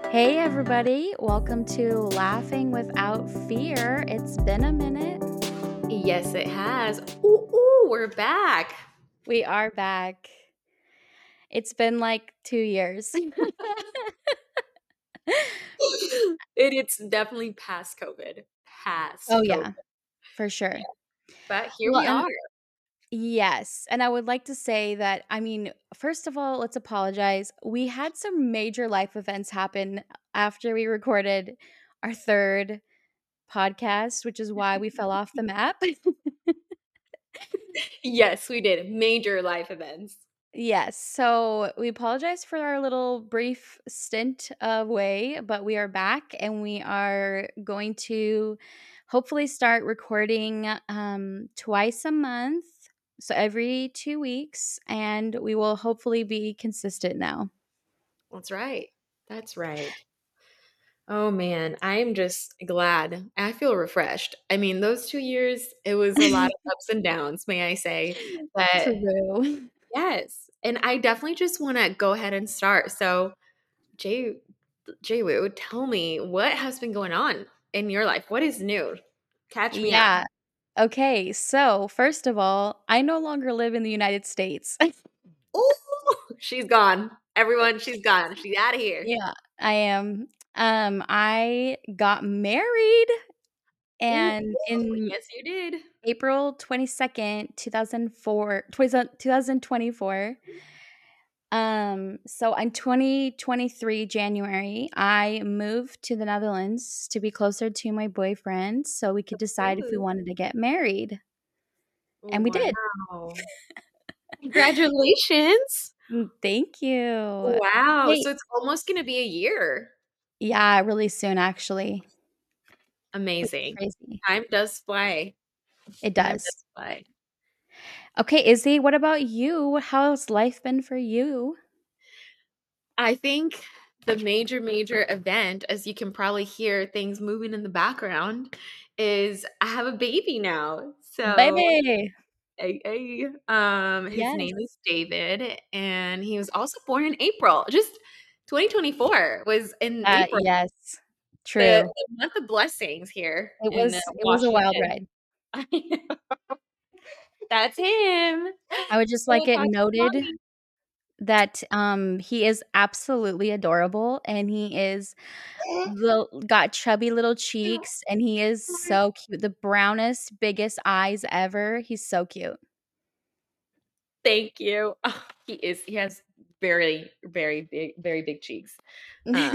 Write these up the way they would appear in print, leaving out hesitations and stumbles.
Hey, everybody. Welcome to Laughing Without Fear. It's been a minute. Yes, it has. Ooh, we're back. We are back. It's been like 2 years. It's definitely past COVID. Oh, Past COVID. yeah, for Yeah. sure. But here Well, we and are. yes, and I would like to say that, first of all, let's apologize. We had some major life events happen after we recorded our third podcast, which is why we fell off the map. Yes, we did. Major life events. Yes. So we apologize for our little brief stint away, but we are back and we are going to hopefully start recording twice a month. So every 2 weeks, and we will hopefully be consistent now. That's right. That's right. Oh man, I am just glad. I feel refreshed. I mean, those 2 years, it was a lot of ups and downs, may I say. But True. yes. And I definitely just want to go ahead and start. So, Jay Woo, tell me what has been going on in your life? What is new? Catch me up. Yeah. Okay. So, first of all, I no longer live in the United States. Oh, she's gone. Everyone, she's gone. She's out of here. Yeah, I am. I got married Ooh, and in yes, you did. April 22nd, 2024. So in 2023 January, I moved to the Netherlands to be closer to my boyfriend so we could decide if we Ooh, wanted to get married, and we did. wow. Congratulations. Thank you. Wow. Hey, So it's almost going to be a year. yeah, really soon actually. Which is Amazing. crazy. Time does fly. It Time does. does fly. Okay, Izzy, what about you? How's life been for you? I think the major event, as you can probably hear things moving in the background, is I have a baby now. So Baby. his Yes. name is David, and he was also born in April. Just 2024 was in April, Yes. the, True. the month of blessings here It in was a wild Washington. ride. That's him. I would just So like we'll it talk to noted mommy. that, he is absolutely adorable, and he is got chubby little cheeks, and he is so cute. The brownest, biggest eyes ever. He's so cute. Thank you. Oh, he is. He has very big cheeks. Uh,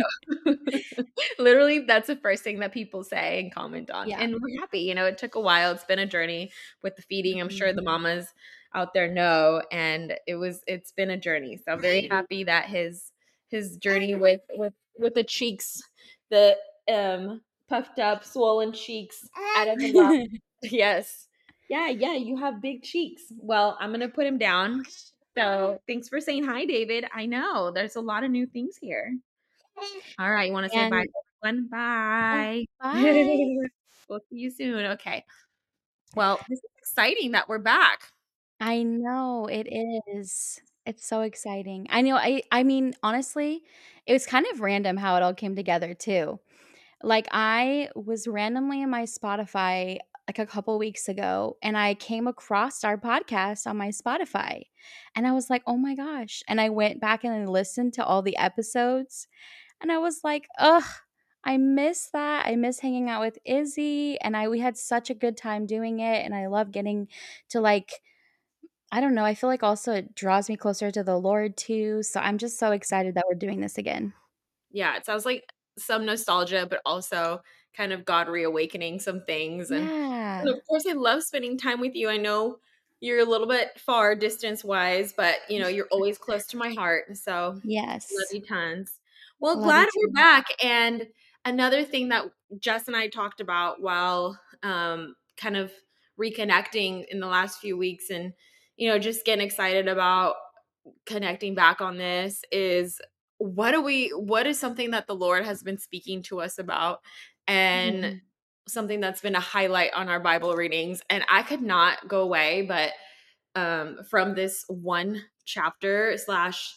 Literally, that's the first thing that people say and comment on. Yeah. And we're happy. It took a while. It's been a journey with the feeding. I'm sure the Mhm. mamas out there know. And it's been a journey. So I'm very happy that his journey with the cheeks, the puffed up, swollen cheeks out of the mouth. Yes. Yeah, you have big cheeks. Well, I'm gonna put him down. So thanks for saying hi, David. I know there's a lot of new things here. All right, you want to say bye And to everyone? Bye. bye. We'll see you soon. Okay. Well, this is exciting that we're back. I know, it is. It's so exciting. I mean, honestly, it was kind of random how it all came together too. Like, I was randomly in my Spotify, like, a couple weeks ago, and I came across our podcast on my Spotify, and I was like, "Oh my gosh," and I went back and I listened to all the episodes, and I was like, "Ugh, I miss that. I miss hanging out with Izzy, and I we had such a good time doing it, and I love getting to, like, I don't know, I feel like also it draws me closer to the Lord too, so I'm just so excited that we're doing this again. Yeah, it sounds like some nostalgia, but also kind of God reawakening some things. And Yeah. of course, I love spending time with you. I know you're a little bit far distance wise, but you're always close to my heart. So love Yes. you tons. Well, Love you glad we're too. back. And another thing that Jess and I talked about while kind of reconnecting in the last few weeks and, just getting excited about connecting back on this is what is something that the Lord has been speaking to us about and Mhm. something that's been a highlight on our Bible readings. And I could not go away but from this one chapter slash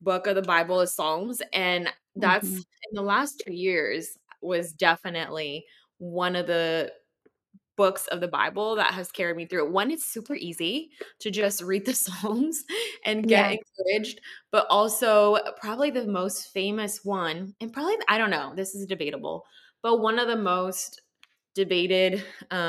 book of the Bible is Psalms, and that's Mhm. in the last 2 years was definitely one of the books of the Bible that has carried me through. One, it's super easy to just read the Psalms and get Yeah. encouraged, but also probably the most famous one, and probably, I don't know, this is debatable, but one of the most debated,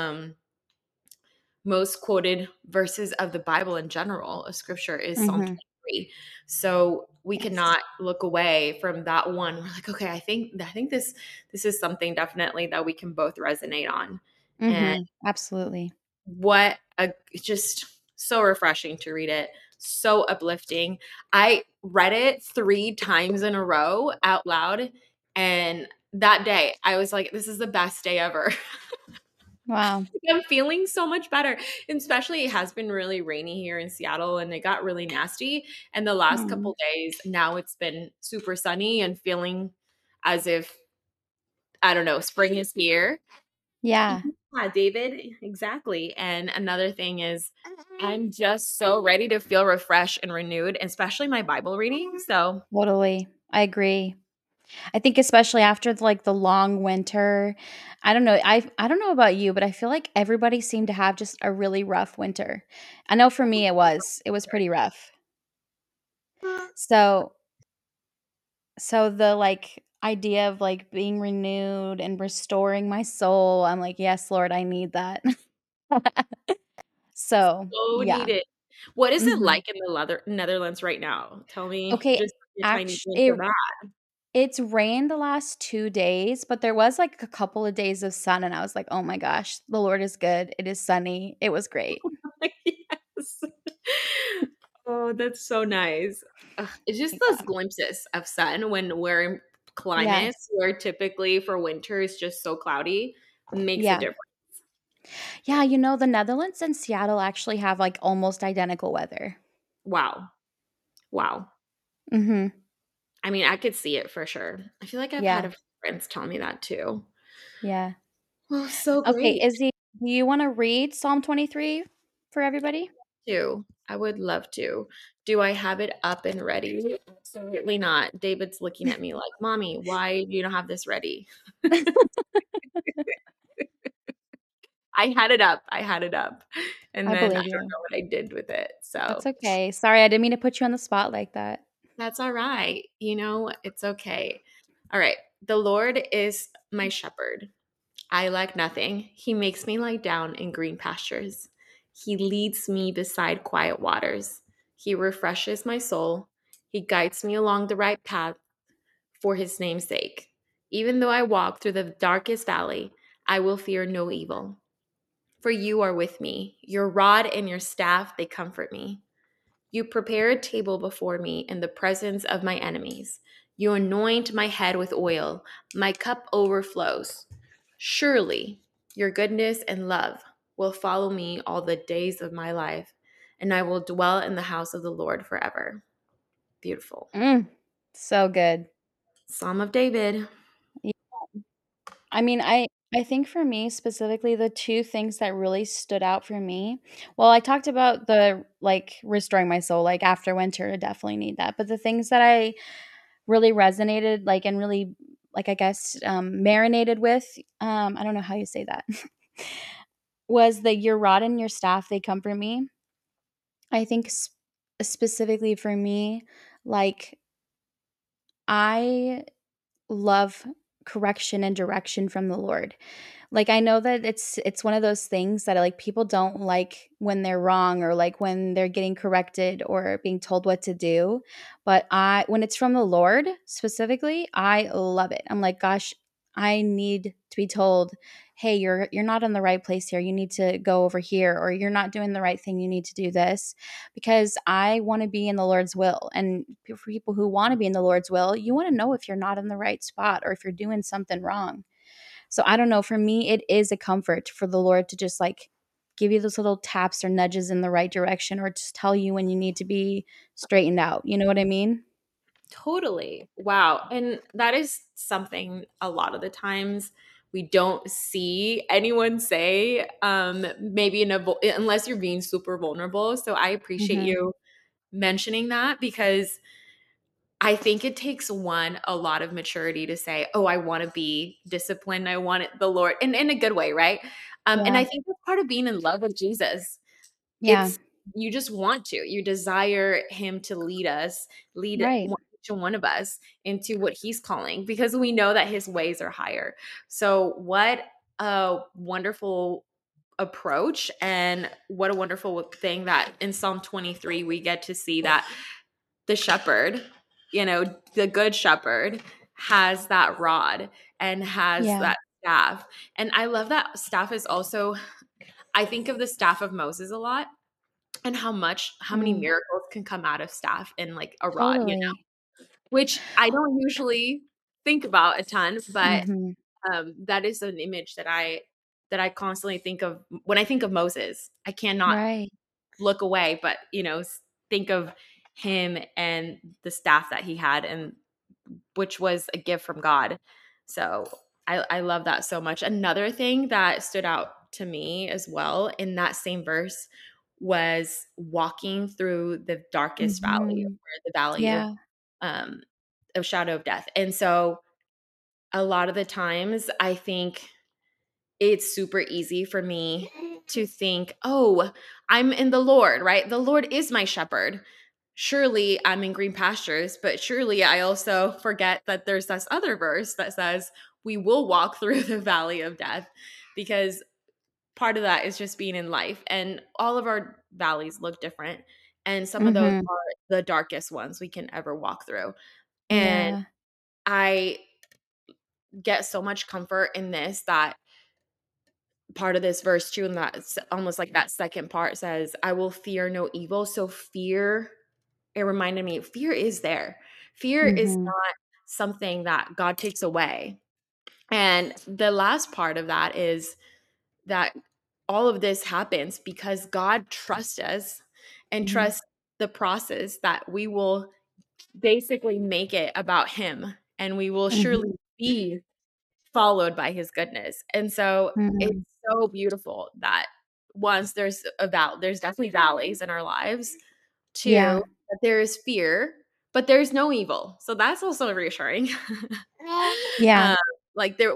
most quoted verses of the Bible in general, of scripture, is Psalm Mhm. 23. So we Yes. cannot look away from that one. We're like, okay, I think this is something definitely that we can both resonate on. And Mhm. Absolutely. what a it's just so refreshing to read it, so uplifting. I read it 3 times in a row out loud, and that day I was like, this is the best day ever. Wow. I'm feeling so much better. And especially it has been really rainy here in Seattle and it got really nasty. And the last Mm. couple days, now it's been super sunny and feeling as if, I don't know, spring is here. Yeah. Yeah, David, exactly. And another thing is, I'm just so ready to feel refreshed and renewed, especially my Bible reading. So, Totally. I agree. I think especially after, like, the long winter, I don't know, I don't know about you, but I feel like everybody seemed to have just a really rough winter. I know for me it was pretty rough. So the, like, idea of, like, being renewed and restoring my soul, I'm like, "Yes, Lord, I need that." So, so yeah. needed. What is it Mhm. like in the Netherlands right now? Tell me Okay, just a tiny act glimpse of it that. it's rained the last 2 days, but there was, like, a couple of days of sun, and I was like, "Oh my gosh, the Lord is good. It is sunny." It was great. Yes. Oh, that's so nice. Ugh, it's just those Yeah. glimpses of sun when we're in climates Yes. where typically for winter it's just so cloudy, makes a Yeah. difference. Yeah, the Netherlands and Seattle actually have, like, almost identical weather. Wow. Wow. Mhm. I mean, I could see it for sure. I feel like I've had Yeah. a friends tell me that too. Yeah. Well, so Okay, great Izzy, do you wanna read Psalm 23 for everybody? too. I would love to. Do I have it up and ready? Absolutely not. David's looking at me like, "Mommy, why do you not have this ready?" I had it up. I had it up. And I then I believe don't you. know what I did with it. That's So okay. Sorry, I didn't mean to put you on the spot like that. that's all right. It's okay. All right. The Lord is my shepherd. I lack nothing. He makes me lie down in green pastures. He leads me beside quiet waters. He refreshes my soul. He guides me along the right path for his name's sake. Even though I walk through the darkest valley, I will fear no evil. For you are with me. Your rod and your staff, they comfort me. You prepare a table before me in the presence of my enemies. You anoint my head with oil. My cup overflows. Surely your goodness and love will follow me all the days of my life, and I will dwell in the house of the Lord forever. Beautiful. Mm, so good. Psalm of David. Yeah. I mean, I think for me specifically, the 2 things that really stood out for me, well, I talked about the, like, restoring my soul, like, after winter, I definitely need that, but the things that I really resonated, like, and really, like, I guess, marinated with, I don't know how you say that, was the "Your rod and your staff, they comfort me." I think specifically for me, like, I love correction and direction from the Lord. Like, I know that it's one of those things that, like, people don't like when they're wrong or, like, when they're getting corrected or being told what to do, but I when it's from the Lord specifically, I love it. I'm like, "Gosh, I need to be told, 'Hey, you're not in the right place here. You need to go over here,' or 'You're not doing the right thing. You need to do this,' because I wanna be in the Lord's will, and for people who wanna be in the Lord's will, you wanna know if you're not in the right spot or if you're doing something wrong. So I don't know, for me, it is a comfort for the Lord to just, like, give you those little taps or nudges in the right direction or just tell you when you need to be straightened out, you know what I mean? Totally. Wow. And that is something a lot of the times we don't see anyone say, maybe unless you're being super vulnerable. So I appreciate Mhm. you mentioning that because I think it takes a lot of maturity to say, "Oh, I want to be disciplined. I want the Lord," and in a good way, right? And Yeah. I think that's part of being in love with Jesus. Yeah. It's you just want to. You desire him to lead us, lead Right. one each one of us into what he's calling because we know that his ways are higher. So what a wonderful approach and what a wonderful thing that in Psalm 23 we get to see that the shepherd, the good shepherd has that rod and has Yeah. that staff. And I love that staff is also I think of the staff of Moses a lot and how many Mm. miracles can come out of staff and like a rod, Totally. which I don't usually think about a ton, but Mhm. that is an image that I constantly think of when I think of Moses. I cannot Right. look away, but think of him and the staff that he had, and which was a gift from God. So I love that so much. Another thing that stood out to me as well in that same verse was walking through the darkest valley, Mhm. or the valley Yeah. um, of shadow of death. And so a lot of the times I think it's super easy for me to think, oh, I'm in the Lord, right? The Lord is my shepherd. Surely I'm in green pastures, but surely I also forget that there's this other verse that says we will walk through the valley of death because part of that is just being in life. And all of our valleys look different. And some of those Mhm. are the darkest ones we can ever walk through. And Yeah. I get so much comfort in this that part of this verse too, and that's almost like that second part says, I will fear no evil. So fear, it reminded me, fear is there. Fear is Mhm. not something that God takes away. And the last part of that is that all of this happens because God trusts us and Mhm. trusts the process that we will basically make it about him and we will surely Mhm. be followed by his goodness. And so it's Mhm. so beautiful that once there's definitely valleys in our lives. Two, Yeah. that there is fear, but there's no evil. So that's also reassuring. Yeah. um, like there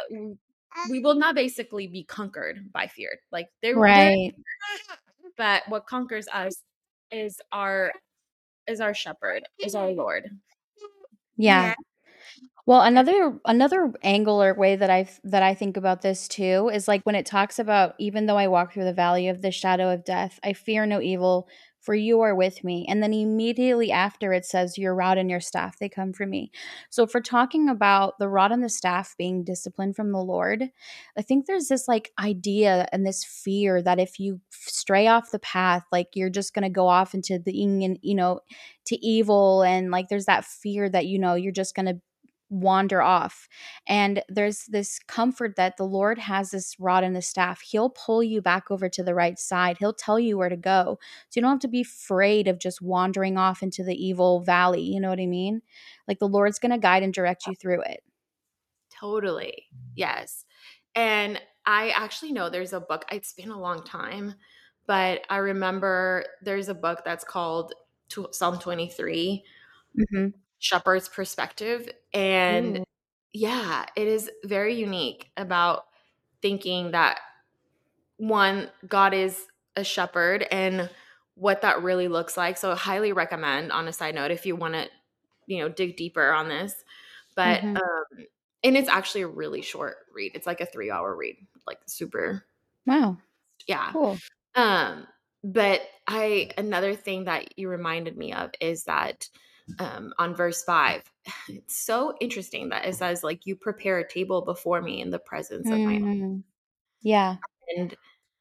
we will not basically be conquered by fear. Like there Right. but what conquers us is our shepherd, is our Lord. Yeah. Well, another angle or way that I think about this too is like when it talks about even though I walk through the valley of the shadow of death, I fear no evil, for you are with me. And then immediately after it says your rod and your staff they come from me. So if we're talking about the rod and the staff being discipline from the Lord, I think there's this like idea and this fear that if you stray off the path, like you're just going to go off into the to evil, and like there's that fear that you're just going to wander off. And there's this comfort that the Lord has this rod and the staff. He'll pull you back over to the right side. He'll tell you where to go. So you don't have to be afraid of just wandering off into the evil valley. You know what I mean? Like the Lord's going to guide and direct you through it. Totally. Yes. And I actually know there's a book, it's been a long time, but I remember there's a book that's called Psalm 23, Mhm. Shepherd's Perspective. And Ooh. yeah, it is very unique about thinking that one, God is a shepherd and what that really looks like. So I highly recommend, on a side note, if you want to, dig deeper on this. But Mhm. and it's actually a really short read. It's like a 3-hour read, like super, Wow. yeah. Cool. Um, but another thing that you reminded me of is that on verse 5, it's so interesting that it says like you prepare a table before me in the presence of my Mhm. Yeah. and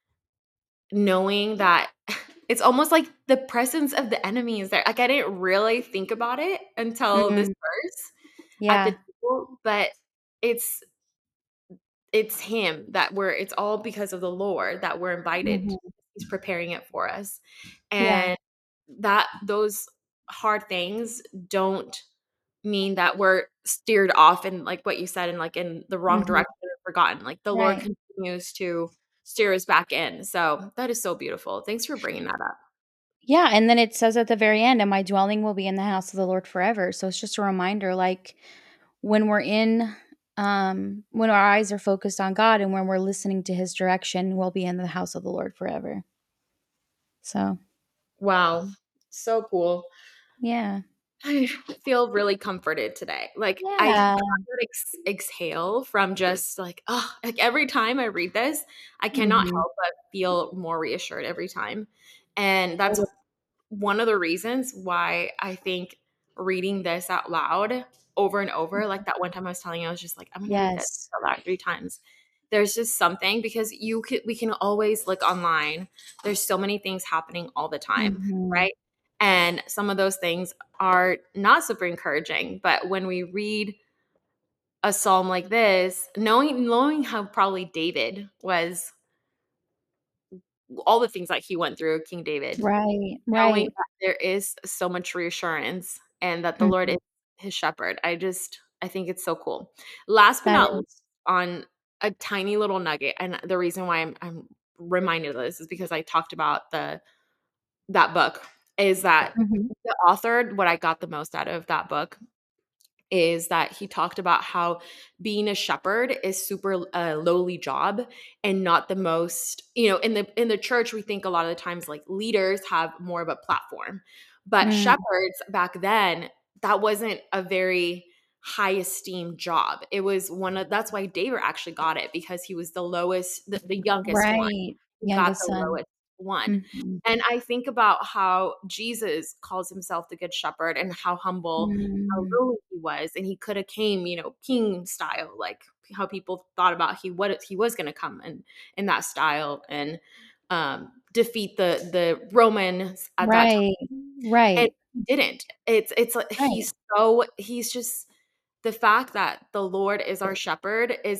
knowing that it's almost like the presence of the enemy is there. Like I didn't really think about it until this Mhm. verse at the Yeah. table, but it's it's him that it's all because of the Lord that we're invited. Mhm. He's preparing it for us. Yeah. And that those hard things don't mean that we're steered off in like what you said in like in the wrong Mhm. direction or forgotten. Like the Lord Right. continues to steer us back in. So that is so beautiful. Thanks for bringing that up. Yeah, and then it says at the very end, "And my dwelling will be in the house of the Lord forever." So it's just a reminder, like, when we're in, when our eyes are focused on God and when we're listening to His direction, we'll be in the house of the Lord forever. So, Wow. So cool. yeah. I feel really comforted today. Like I Yeah. could exhale from just like, oh, like every time I read this, I cannot Mhm. help but feel more reassured every time. And that's Totally. one of the reasons why I think reading this out loud over and over, like that one time I was telling you, I was just like, I'm gonna read this Yes. out loud 3 times. There's just something because we can always look online. There's so many things happening all the time, Mhm. right? And some of those things are not super encouraging. But when we read a psalm like this, knowing how probably David was, all the things that he went through, King David, Right, knowing right. that there is so much reassurance and that the Lord is Mhm. his shepherd, I think it's so cool. Last but That not least, is. on a tiny little nugget, and the reason why I'm reminded of this is because I talked about the that book, is that Mhm. the author, what I got the most out of that book is that he talked about how being a shepherd is super lowly job and not the most, in the church we think a lot of the times like leaders have more of a platform, but Mm. shepherds back then, that wasn't a very high esteemed job. It was one of That's why David actually got it, because he was the lowest, the youngest one. Right. He got Youngest the son. lowest one. Mhm. And I think about how Jesus calls himself the good shepherd and how humble, how Mm. lowly he was, and he could have came, king style, like how people thought about he was going to come in that style and defeat the Romans at that time, Right. and Right. he didn't. It's like Right. he's just the fact that the Lord is our shepherd is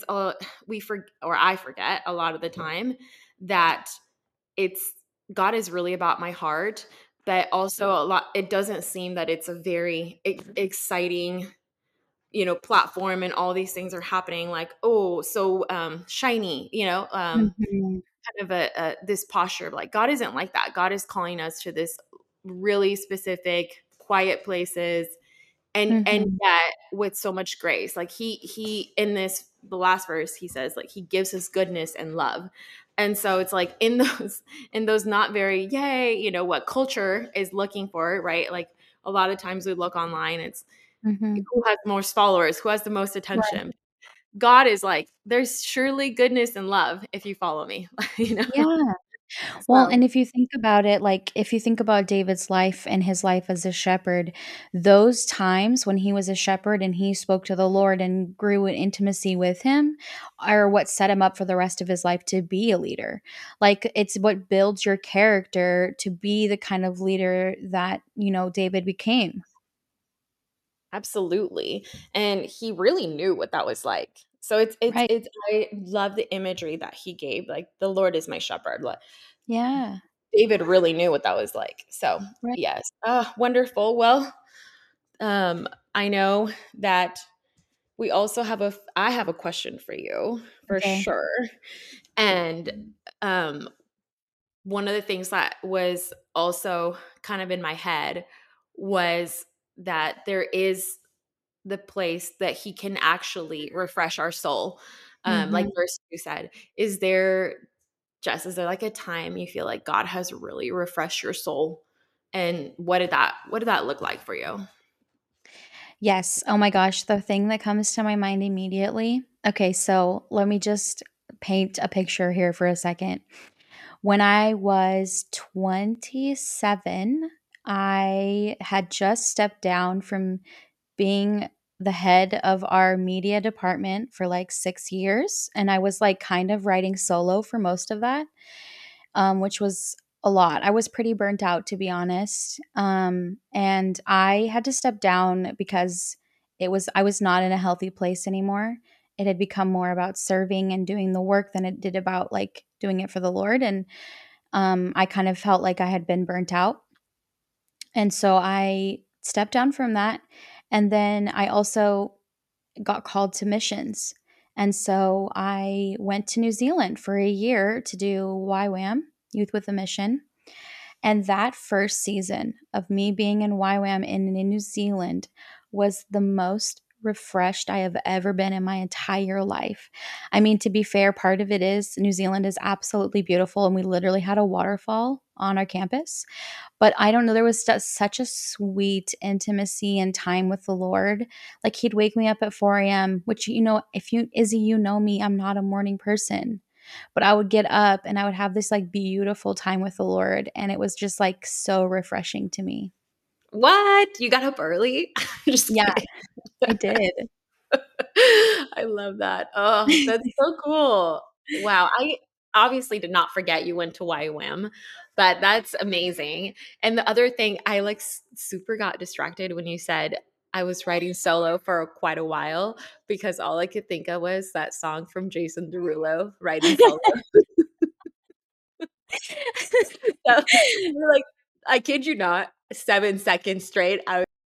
I forget a lot of the time that it's God is really about my heart, but also a lot it doesn't seem that it's a very exciting, platform, and all these things are happening like, oh, so shiny, Mhm. kind of a this posture of like God isn't like that. God is calling us to this really specific quiet places, and Mhm. yet with so much grace. Like he in this the last verse he says like he gives us goodness and love. And so it's like in those not very yay, what culture is looking for, right? Like a lot of times we look online, it's Mhm. who has the most followers, who has the most Right. attention. God is like, there's surely goodness and love if you follow me, you know? Yeah. Well, So and if you think about it, like, if you think about David's life and his life as a shepherd, those times when he was a shepherd and he spoke to the Lord and grew in intimacy with him are what set him up for the rest of his life to be a leader. Like, it's what builds your character to be the kind of leader that, David became. absolutely. And he really knew what that was like. So Right. I love the imagery that he gave. Like the Lord is my shepherd. Like Yeah. David really knew what that was like. So Right. yes. Wonderful. Well, I know that we also I have a question for you for Okay. sure. And um one of the things that was also kind of in my head was that there is the place that he can actually refresh our soul. Like Mhm. verse 2 said, is there like a time you feel like God has really refreshed your soul? And what did that look like for you? Yes. Oh my gosh, the thing that comes to my mind immediately. Okay, so let me just paint a picture here for a second. When I was 27, I had just stepped down from being the head of our media department for like 6 years. And I was like kind of writing solo for most of that, which was a lot. I was pretty burnt out, to be honest. And I had to step down because I was not in a healthy place anymore. It had become more about serving and doing the work than it did about like doing it for the Lord. And I kind of felt like I had been burnt out. And so I stepped down from that. And then I also got called to missions. And so I went to New Zealand for a year to do YWAM, Youth with a Mission. And that first season of me being in YWAM in New Zealand was the most refreshed I have ever been in my entire life. I mean, to be fair, part of it is New Zealand is absolutely beautiful, and we literally had a waterfall on our campus. But I don't know, there was such a sweet intimacy and time with the Lord. Like, he'd wake me up at 4 a.m., which, if you, Izzy, you know me, I'm not a morning person. But I would get up and I would have this like beautiful time with the Lord. And it was just like so refreshing to me. What? You got up early? Just Yeah, kidding. I did. I love that. Oh, that's so cool. Wow. I obviously did not forget you went to YWAM, but that's amazing. And the other thing, I like super got distracted when you said I was writing solo for quite a while because all I could think of was that song from Jason Derulo, Writing Solo. So, we're like, I kid you not, 7 seconds straight.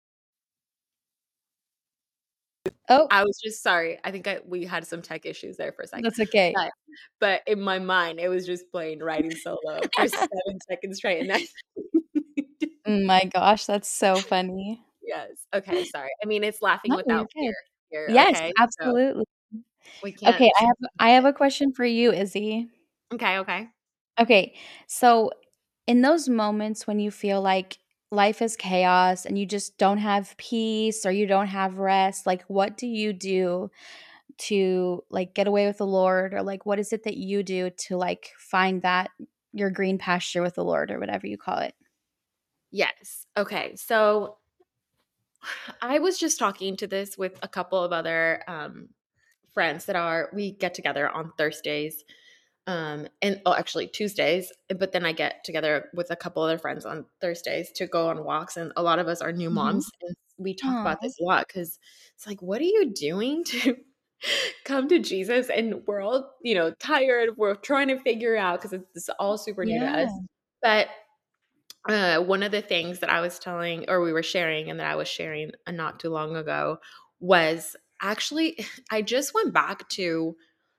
Oh, I was just sorry. I think we had some tech issues there for a sec. that's okay. But but in my mind, it was just playing writing solo for 7 seconds straight, and then My gosh, that's so funny. yes. Okay, sorry. I mean, it's laughing No, you're without fear good. here, Yes, okay? So, absolutely. we Okay, can't I have a question for you, Izzy. Okay, okay. Okay, so in those moments when you feel like life is chaos and you just don't have peace or you don't have rest, like what do you do to like get away with the Lord, or like what is it that you do to like find that your green pasture with the Lord, or whatever you call it? Yes. Okay, so I was just talking to this with a couple of other, friends that are we get together on Thursdays, and oh, actually Tuesdays, but then I get together with a couple other friends on Thursdays to go on walks, and a lot of us are new Mhm. moms, and we talk about Aw. this a lot because it's like, what are you doing to come to Jesus? And we're all, tired. We're trying to figure out because it's all super new to us. Yeah. But one of the things that I was telling, or we were sharing, and that I was sharing not too long ago was actually, I just went back to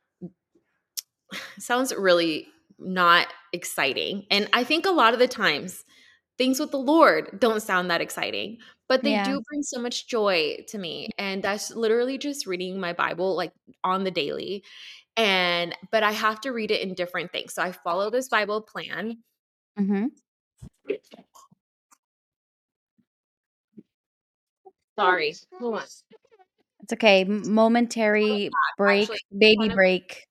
sounds really not exciting. And I think a lot of the times things with the Lord don't sound that exciting, but they Yeah. do bring so much joy to me. And that's literally just reading my Bible like on the daily. And but I have to read it in different things. So I follow this Bible plan. Mhm. Sorry. Hold on. It's okay. Momentary break, Actually, baby one of break.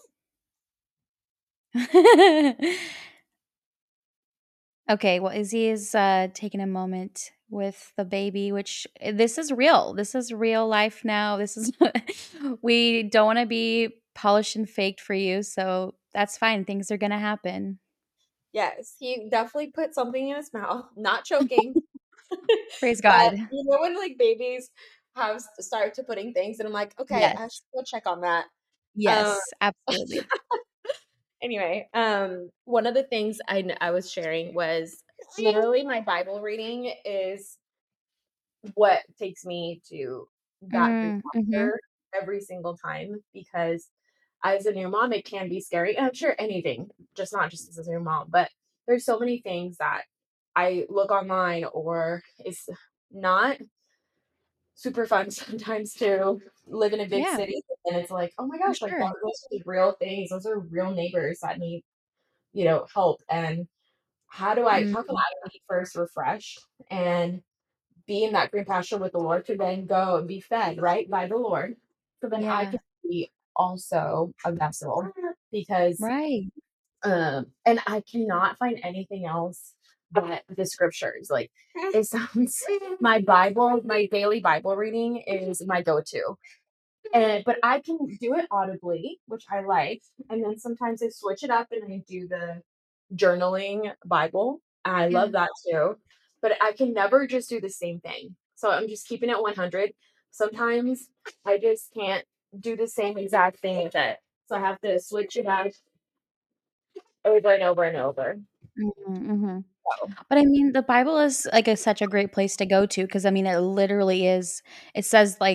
Okay, well, Izzy is taking a moment with the baby, which this is real. This is real life now. This is we don't want to be polished and faked for you, so that's fine. Things are gonna happen. yes, he definitely put something in his mouth, not choking. Praise But God. you know when like babies have start to putting things and I'm like, okay, I should Yes. go check on that. Um Yes, absolutely. anyway, one of the things I was sharing was literally my Bible reading is what takes me to that Green Mhm. Monster every single time because as a new mom, it can be scary. And I'm sure anything, just not just as a new mom, but there's so many things that I look online or it's not super fun sometimes to live in a big Yeah, city. And it's like, oh my for gosh, like sure. those are real things. Those are real neighbors that need, help. And how can Mhm. I be first refreshed and be in that green pasture with the Lord to then go and be fed, right, by the Lord. So then I Yeah, can be also a vessel because right. and I cannot find anything else but the scriptures. Like it sounds my daily Bible reading is my go-to. And but I can do it audibly, which I like. And then sometimes I switch it up and I do the journaling Bible. I Yeah. love that too. But I can never just do the same thing. So I'm just keeping it 100. Sometimes I just can't do the same exact thing with it. So I have to switch it up over and over and over. Mhm, mhm. So, But I mean, the Bible is like such a great place to go to, because I mean, it literally is. It says like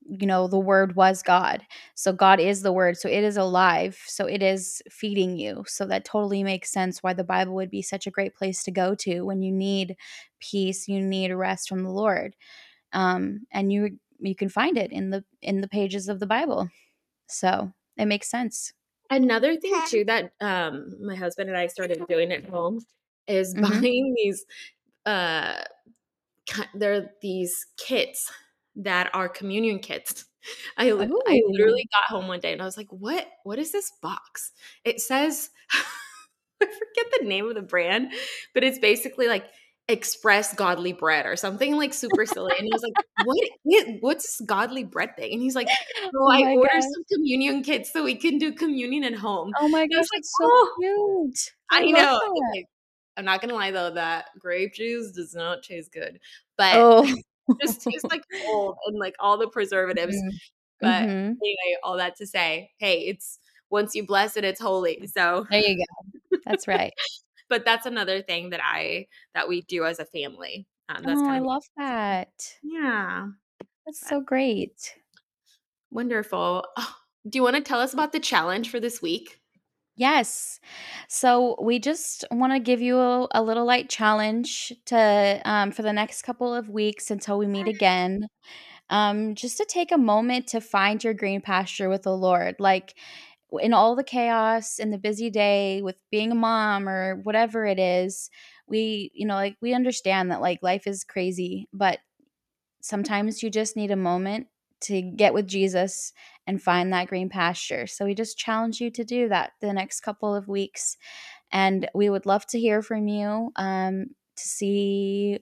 the word was God. So God is the word. So it is alive. So it is feeding you. So that totally makes sense why the Bible would be such a great place to go to when you need peace, you need rest from the Lord. And you can find it in the pages of the Bible. So it makes sense. Another thing too that my husband and I started doing at home is Mhm. buying these uh there are these kits that are communion kits. I Ooh. literally got home one day and I was like, What is this box?" It says I forget the name of the brand, but it's basically like Express Godly Bread or something like super silly. And I was like, what's this godly bread thing?" And he's like, "Oh, Oh I my ordered gosh. some communion kits so we can do communion at home." Oh my And I was gosh, like, that's so "Oh." cute. I I love know. that. Okay. I'm not gonna lie though, that grape juice does not taste good, but Oh. just tastes like old and like all the preservatives. Mhm. But Mhm. anyway, all that to say, hey, it's once you bless it, it's holy. So, There you go. That's right. but that's another thing that we do as a family. That's Oh, kind I of love that. yeah, That's but so great. wonderful. Oh, do you want to tell us about the challenge for this week? Yes. So we just want to give you a little light challenge to for the next couple of weeks until we meet again. Just to take a moment to find your green pasture with the Lord. Like in all the chaos in the busy day with being a mom or whatever it is, like we understand that like life is crazy, but sometimes you just need a moment to get with Jesus and find that green pasture. So we just challenge you to do that the next couple of weeks. And we would love to hear from you to see,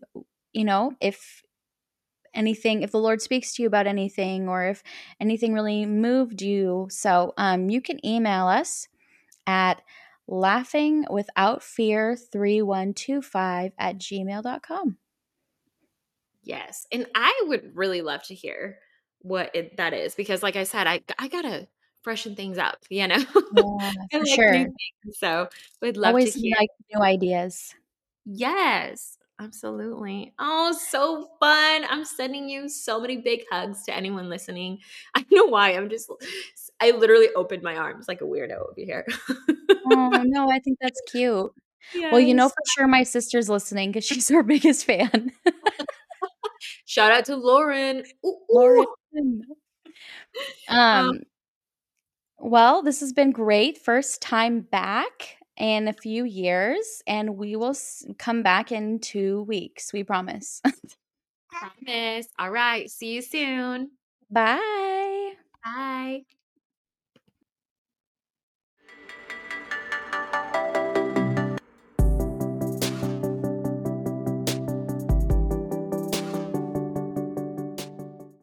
if if the Lord speaks to you about anything or if anything really moved you. So you can email us at laughingwithoutfear3125 at gmail.com. Yes, and I would really love to hear that is because, like I said, I gotta freshen things up. Yeah, I for like new sure. things, so we'd love to Always hear. like new ideas. Yes, absolutely. Oh, so fun! I'm sending you so many big hugs to anyone listening. I don't know why. I literally opened my arms like a weirdo over here. Oh, no, I think that's cute. Well, Yes. for sure my sister's listening because she's our biggest fan. Shout out to Lauren. Ooh, Lauren. ooh. Um, Um, well, this has been great. First time back in a few years, and we will come back in 2 weeks, we promise. promise. All right. See you soon. Bye. Bye.